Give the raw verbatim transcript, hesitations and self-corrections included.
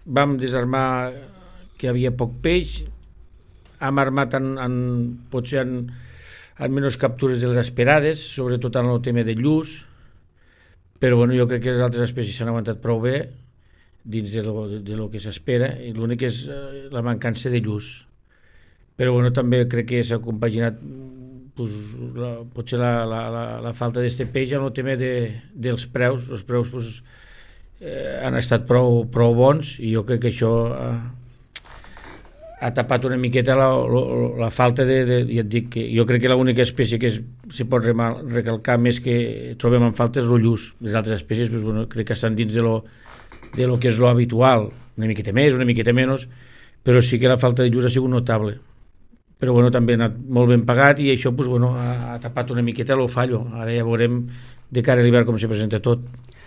vam desarmar que hi havia poc peix, hem armat en, en, potser en, en menys captures de les esperades, sobretot en el tema de lluç, però bueno, jo crec que les altres espècies s'han aguantat prou bé dins de lo, de, de lo que s'espera, i l'únic és eh, la mancança de lluç. Però bueno, també crec que s'ha compaginat pues, la, potser la, la, la, la falta d'este peix en el tema de, dels preus. Els preus pues, eh, han estat prou, prou bons, i jo crec que això ha, ha tapat una miqueta la, la, la falta de, de, ja et dic que jo crec que l'única espècie que es, se pot remal, recalcar més que trobem en falta és el lluç. Les altres espècies pues, bueno, crec que estan dins de lo, de lo que és lo habitual, una miqueta més, una miqueta menys, però sí que la falta de lluç ha sigut notable. Però bueno, també ha anat molt ben pagat, i això pues, bueno, ha, ha tapat una miqueta el fallo. Ara ja veurem de cara a l'hivern com se presenta tot.